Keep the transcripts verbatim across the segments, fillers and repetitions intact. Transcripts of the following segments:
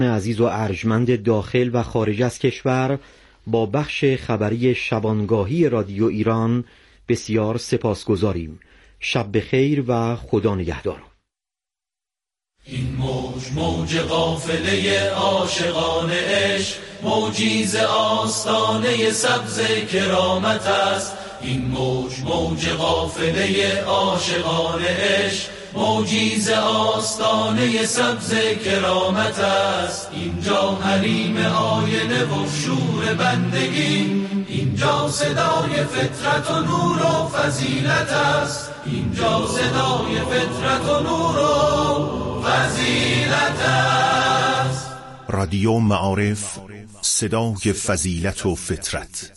عزیز و ارجمند داخل و خارج از کشور با بخش خبری شبانگاهی رادیو ایران بسیار سپاسگزاریم. شب بخیر و خدا نگهدار. این موج موج قافله عاشقان عشق، موجی ز آستانه سبز کرامت است. این موج موج قافله عاشقان عشق، موجی ز آستانه سبز کرامت است. اینجا حریم آینه و شور بندگی، اینجا صدای فطرت و نور و فضیلت است. اینجا صدای فطرت و نور و فضیلت است. رادیو معارف، صدای فضیلت و فطرت.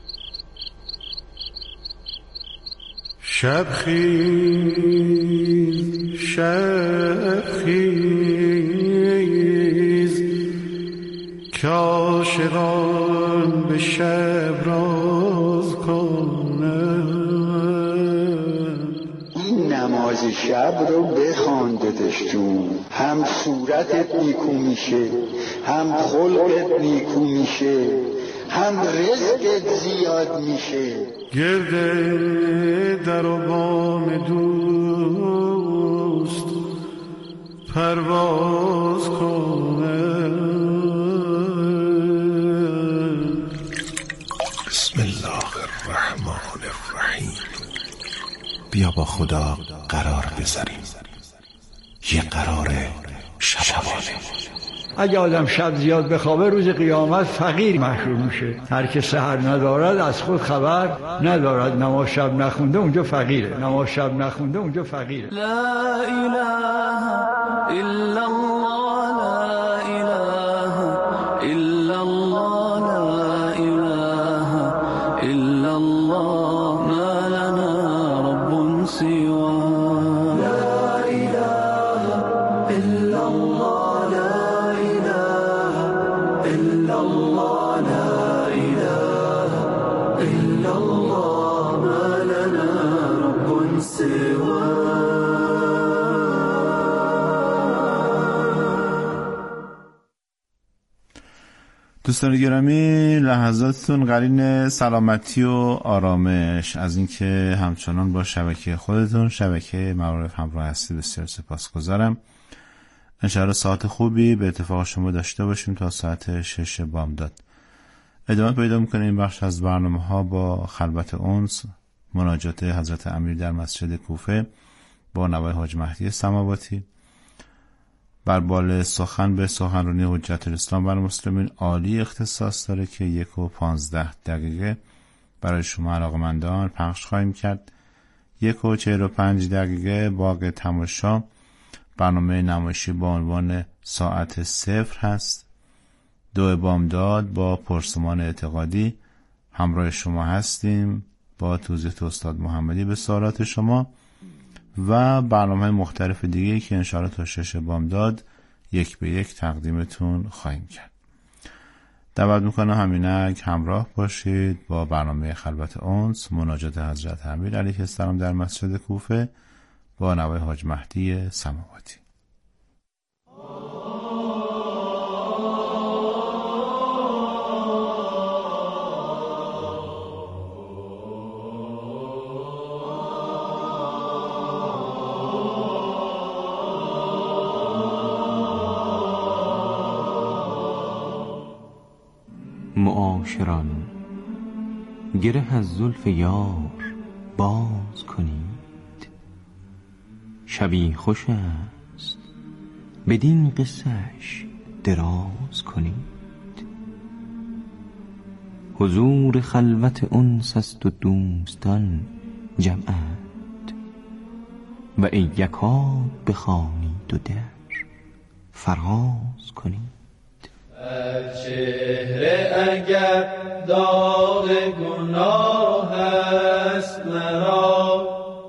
شب خیز شب خیز که عاشقان به شب راز کنند. این نماز شب رو بخواندتش جون، هم صورتت نیکو میشه، هم خلقت نیکو میشه، هم رزقت زیاد میشه. گرده در و بام دوست پرواز کنه. بسم الله الرحمن الرحیم. بیا با خدا قرار بذاریم، یه قرار شبانه. اگه آدم شب زیاد بخوابه روز قیامت فقیر محشور میشه. هر که سحر ندارد از خود خبر ندارد. نماز شب نخونده اونجا فقیره، نماز شب نخونده اونجا فقیره. لا اله الا الله، لا اله الا الله، لا اله الا الله، ما لنا رب سواه. لا اله الا الله، دوستان گرامی، لحظاتتون قرین سلامتی و آرامش. از اینکه همچنان با شبکه خودتون، شبکه معارف همراه هستید بسیار سپاسگزارم. انشاءالله ساعت خوبی به اتفاق شما داشته باشیم تا ساعت شش بامداد. ادامه پیدا میکنه این بخش از برنامه ها با خلوت انس، مناجات حضرت امیر در مسجد کوفه با نوای حاج مهدی سماواتی، بر بال سخن به سخنرانی حجت الاسلام بر مسلمین عالی اختصاص داره که یک و پانزده دقیقه برای شما علاقمندان پخش خواهیم کرد. یک و چهل و پنج دقیقه باغ تماشا، برنامه نمایشی با عنوان ساعت صفر هست. دو بامداد با پرسمان اعتقادی همراه شما هستیم با توضیح استاد محمدی به سوالات شما و برنامه مختلف دیگه که انشاءالله تا شش بامداد یک به یک تقدیمتون خواهیم کرد. دعوت میکنم همینک همراه باشید با برنامه خلوت انس، مناجات حضرت امیر علیه السلام در مسجد کوفه با نوای حاج مهدی سماواتی. معاشران، گره از زلف یار باز کنید. شبی خوش است بدین قصه‌اش دراز کنید. حضور خلوت انس است و دوستان جمعند، و ای یکاد بخوانید و در فراز کنید. چهره اگر داغ گناه هست مرا،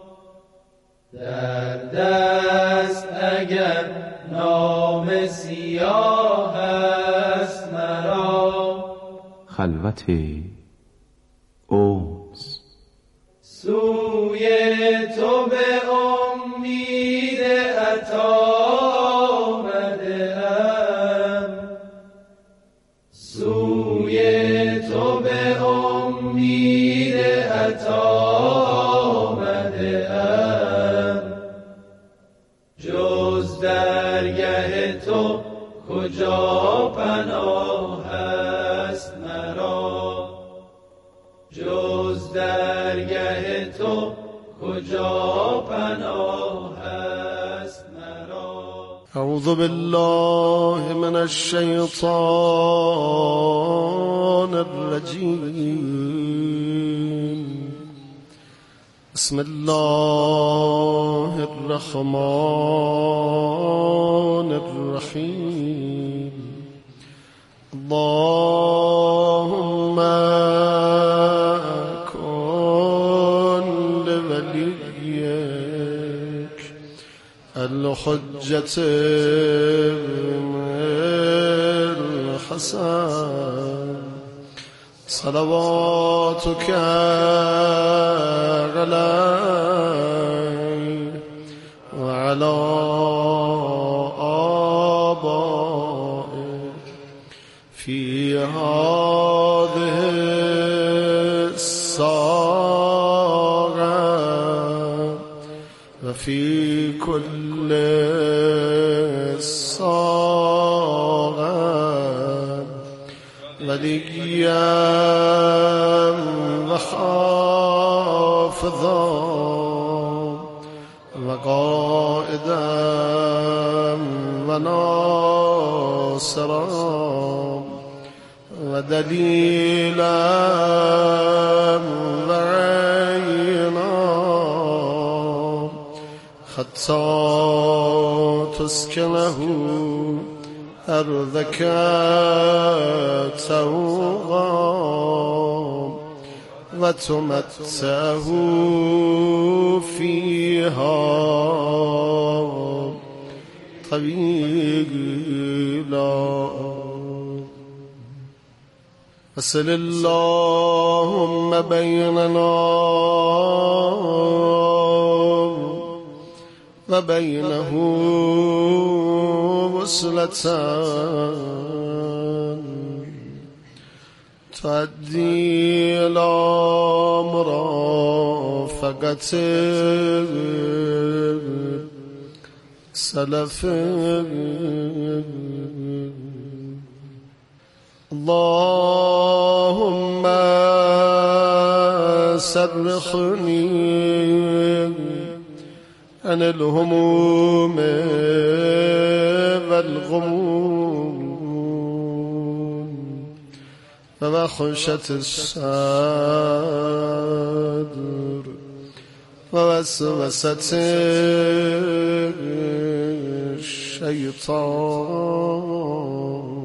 در دست اگر نام سیاه هست مرا، خلوت انس سوی تو به امید عطا آمده ام. کجا پناه است مرا، جز درگه تو کجا پناه است مرا. اعوذ بالله من الشیطان الرجیم. بسم الله الرحمن الرحیم. اللهم کن لولیک الحجة الحسن صلواتك عليه وعلى آبائه في هذه الساعة وفي كل ساعة وليا وحافظا وقائدا وناصرا ودليلا وعينا حتى تسكنه أرضك توغا وتمتعه فيها طويلا. وصل اللهم بيننا وبينه وصلة تؤدي إلى مرافقة سلف. اللهم سرحني عن الهموم والغموم ووخشة الصدر ووسوسة الشيطان.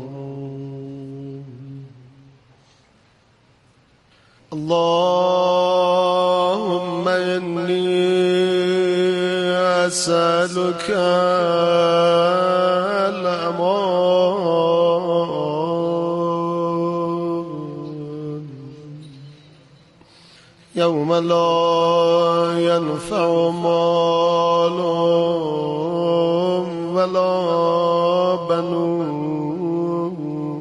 اللهم إني أسألك الأمان يوم لا ينفع مال ولا بنون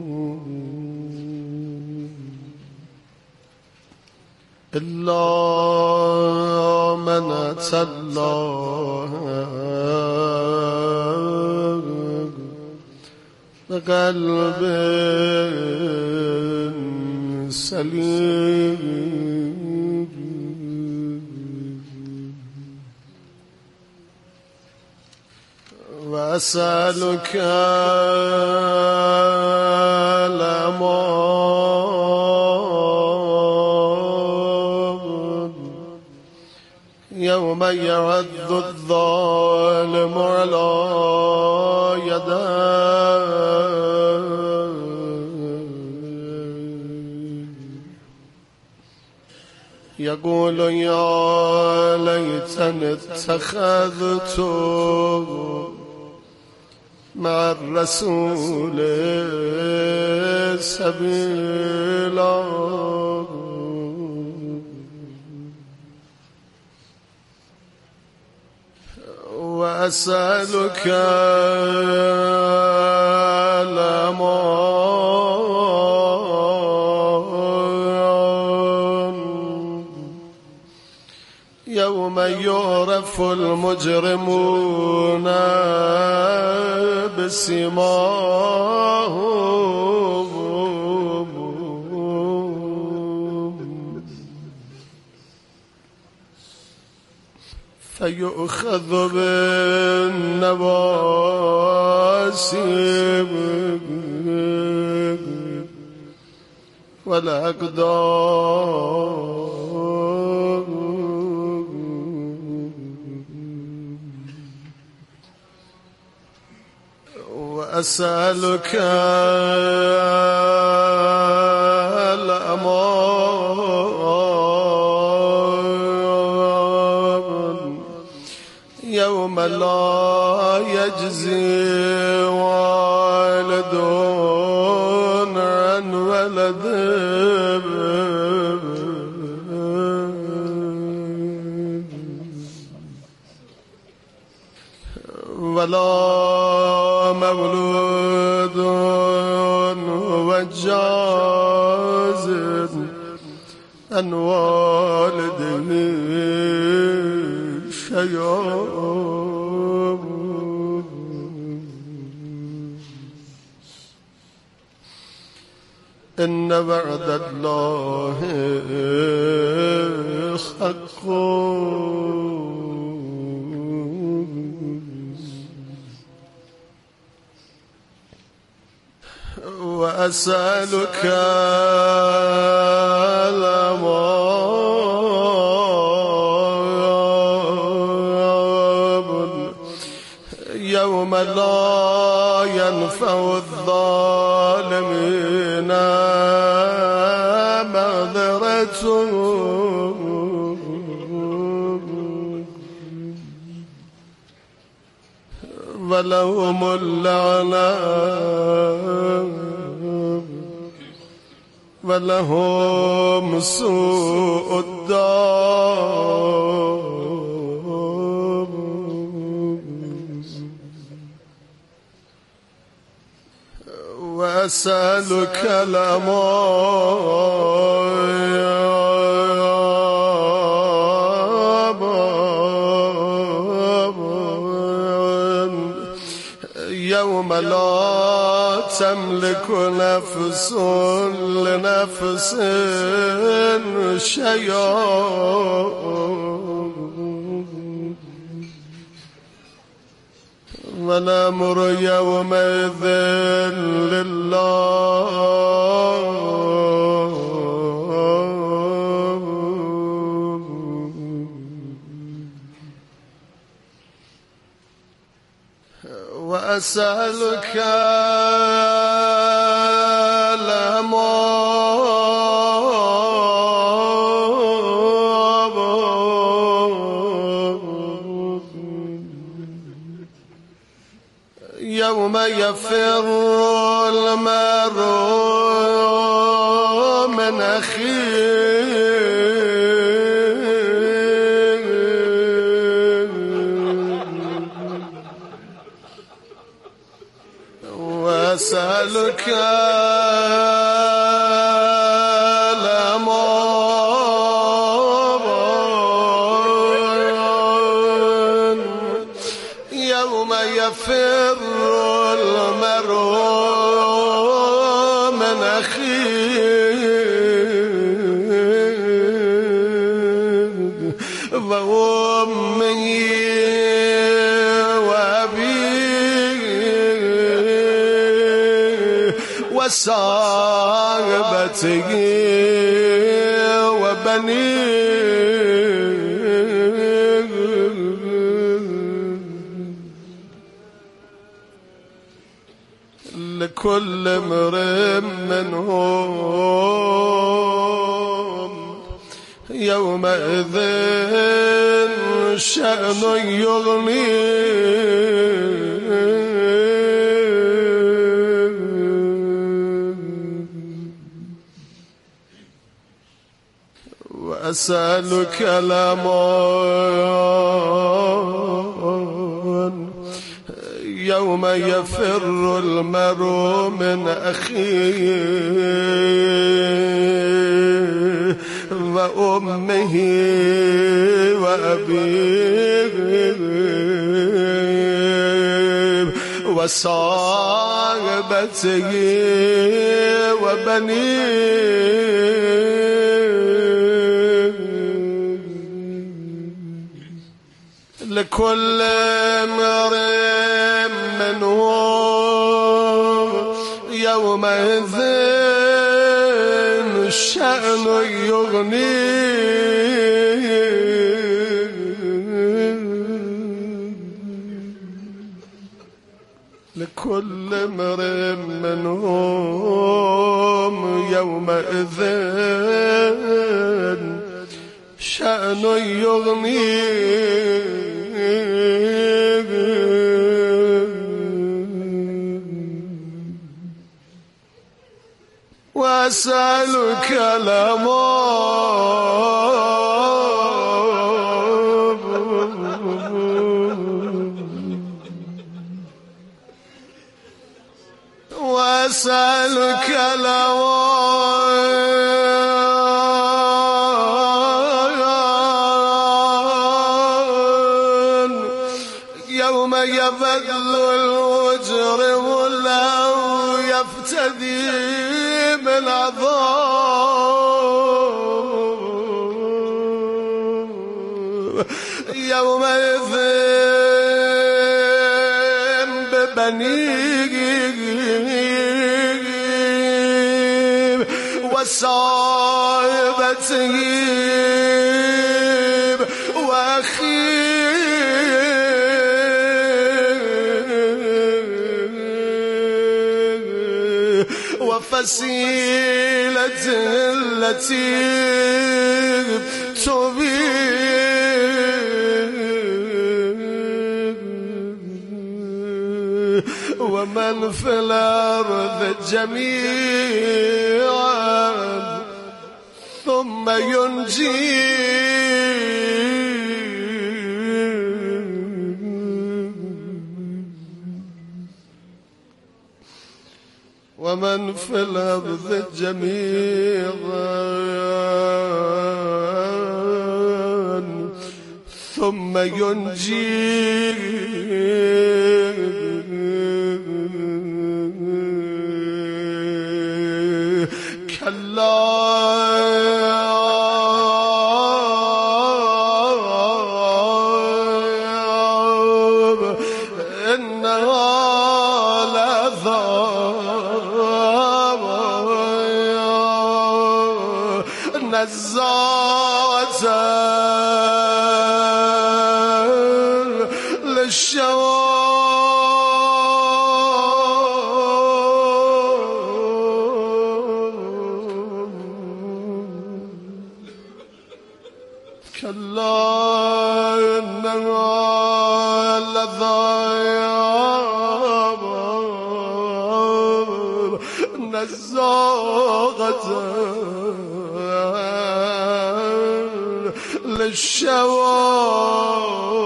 إلا من أتى الله بقلب سليم. وأسألك الأمان يوم يعض الظالم على يديه يقول يا ليتني اتخذت مع الرسول سبيلا. وأسألك الأمان يوم يعرف المجرمون بسيماهم فيؤخذ بالنواسي والأقدام وأسألك الأمان يوم لا يجزي والد عن ولده ولا مولود هو جاز عن والده شيئا إن وعد الله حق وأسألك الأمان يوم لا ينفع الظالمين معذرتهم ولهم اللعنة ولهم سوء الدار وأسألك الأمان يوم لا تملك نفس لنفس شيئا والأمر يومئذ لله وأسألك يوم يفر المرء من أخيه وأسألك الأمان يوم يفر المرء من أخيه وأمه وأبيه وصاحبته وبنيه لكل امرئ منهم يومئذ شأن يغنيه وأسألك الأمان يوم يفر المرء من أخيه وأمه وأبي وصاحبته وبنيه لكل امرئ منهم يومئذ شأن يغنيه لكل امرئ منهم يومئذ شأن يغنيه وأسألك الأمان وأسألك الأمان يوم يبذل المجرم له يفتدي من عذاب يومئذ ببنيه وصاحبته وأخيه وفصيلته التي تبيه ومن في الأرض جميعا ثم ينجيه ومن في الأرض جميعا ثم ينجيه كلا نزاعة للشوى كلا إنها لظى نزاعة للشوى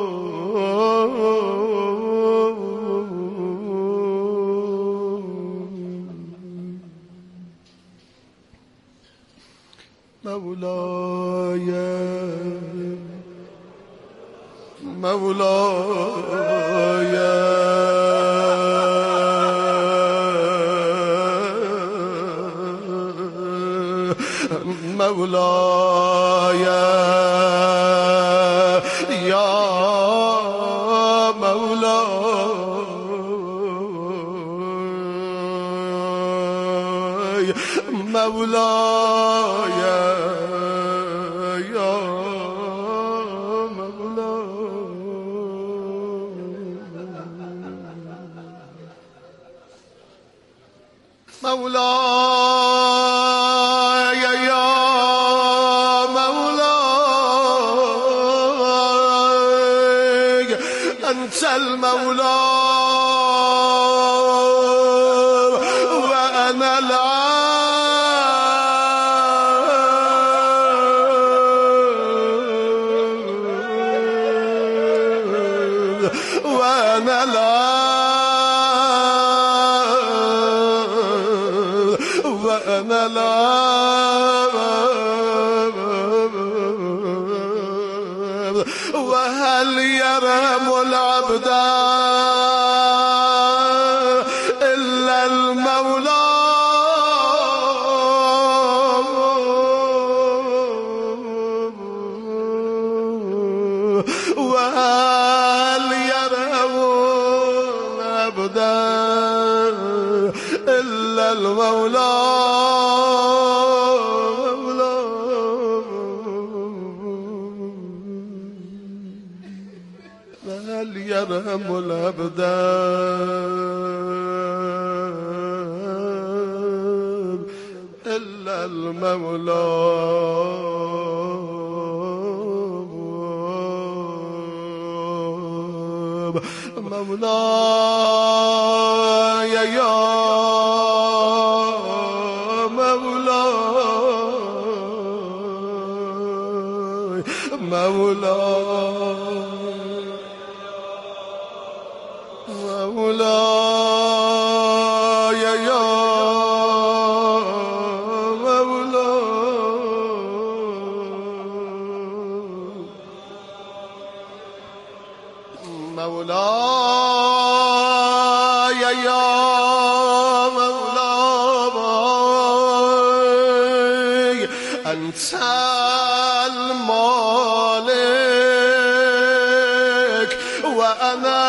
مولاي مولاي مولاي يا مولاي مولاي يا مولاي مولاي يا مولاي أنت المولى وأنا العبد وأنا العبد وأنا العبد يرحم العبد إلا المولى وهل يرحم العبد إلا المولى وهل يرحم العبد إلا المولى مولاي يا مولاي مولاي مولاي يا مولاي مولاي يا مولاي أنت المالك وأنا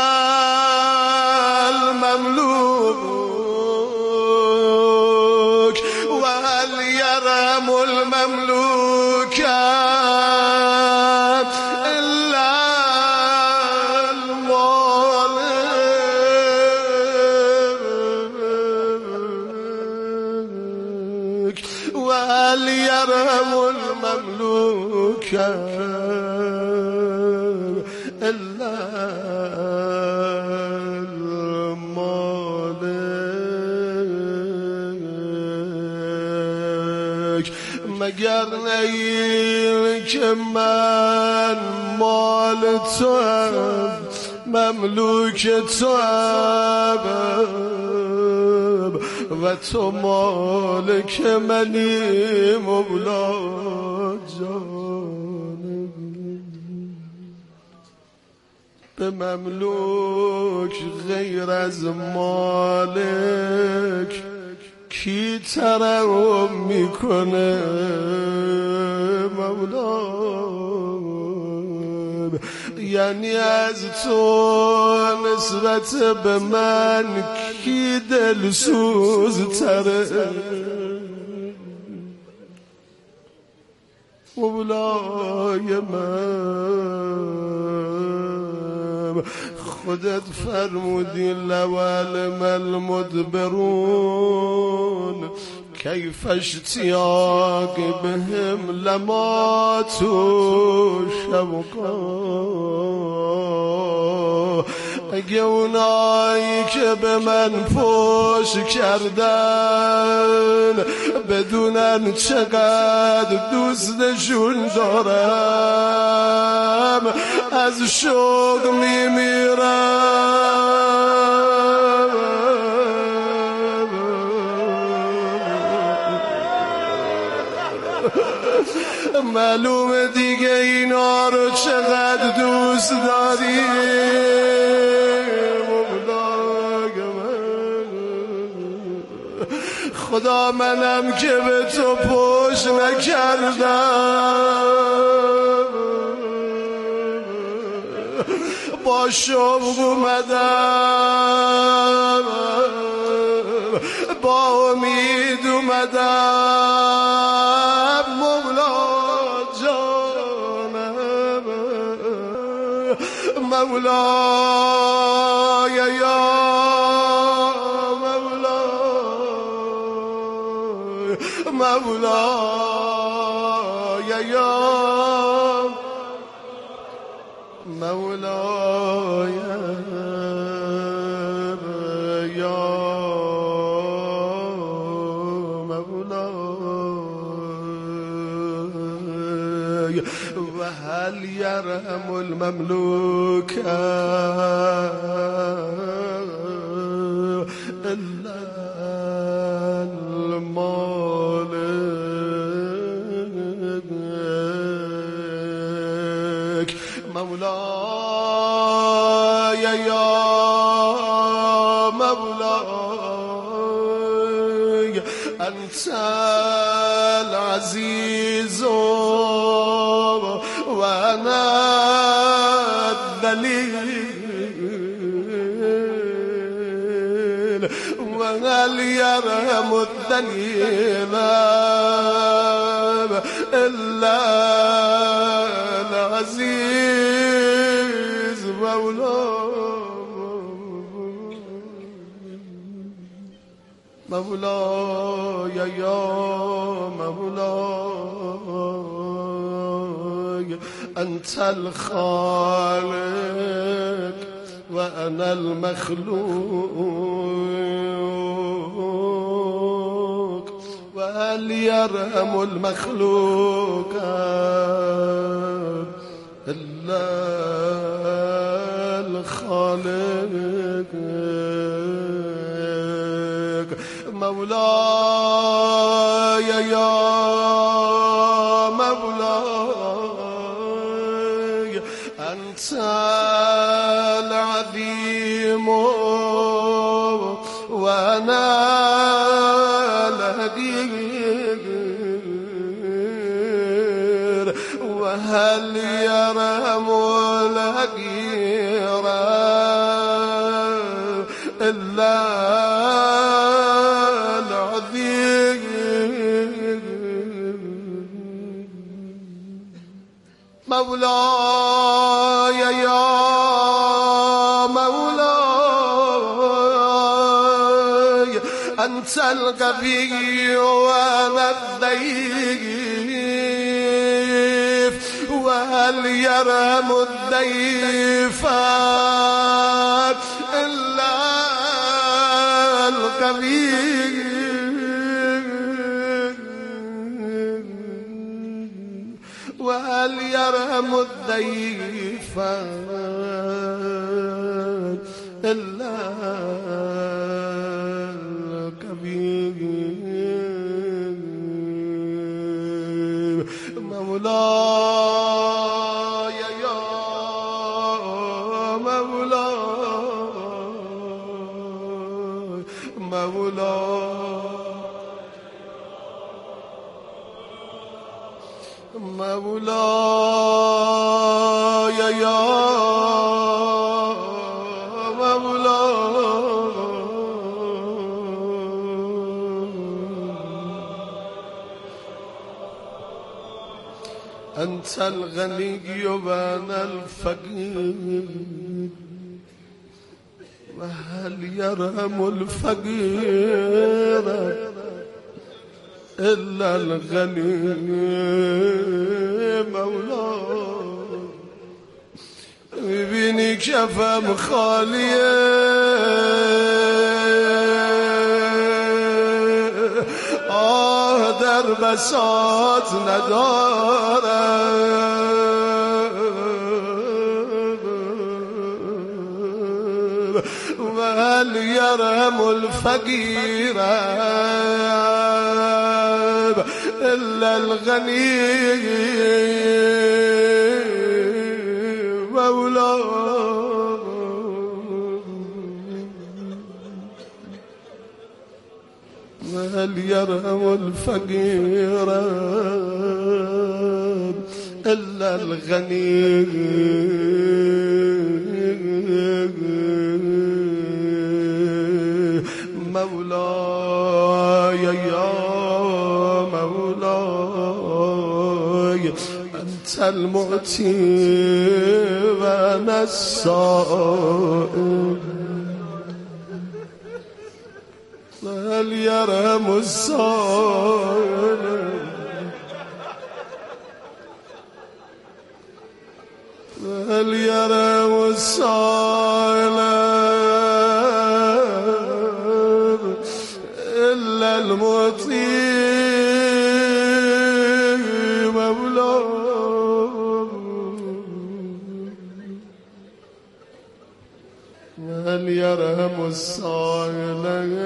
المملوك وهل يرحم المملوك إلا المالك وهل يرحم المملوك إلا المالك مگر نیل که من مال تو هم مملوک تو هم و تو مالک منی مولا جان به مملوک غیر از مالک کی ترحم میکنه مولا یعنی از تو نسبت به من کی دلسوز تره مولای من خودت فرمودی لوالم المدبرون کیف اشتیاق بهم لما تو شوقا اگه اونایی که به من فوش کردن بدونن چقدر دوستشون دارم از شوق میمیرم معلومه دیگه اینا رو چقدر دوست داری خدا منم که به تو پشت نکردم با شوق اومدم با امید اومدم مولا جانم مولای یا مولاي يا مولاي يا مولاي وهل يرحم المملوك إلا المالك مولاي أنت العزيز وأنا الذليل وهل يرحم الذليل إلا العزيز مولاي يا مولاي أنت الخالق وأنا المخلوق وهل يرحم المخلوق إلا الخالق مولاي يا مولاي أنت العظيم وأنا الهدير وهل يرحم الهدير إلا مولاي يا مولاي أنت القوي وأنا الضعيف وهل يرحم الضيف إلا القوي وهل يرحم الضيف إلا الكبير مولاي يا مولاي مولاي مولاي يا مولاي أنت الغني وأنا الفقير وهل يرحم الفقير إلا الغني مولاي ببيني كفم خالية آه در بساط ندارم وهل يرحم الفقير إلا الغني مولاي وهل يرحم الفقير إلا الغني مولاي يا مولاي أنت المعطي وأنا السائل وهل يرحم السائل وهل يرحم السائل إلا المعطي وهل يرحم السائل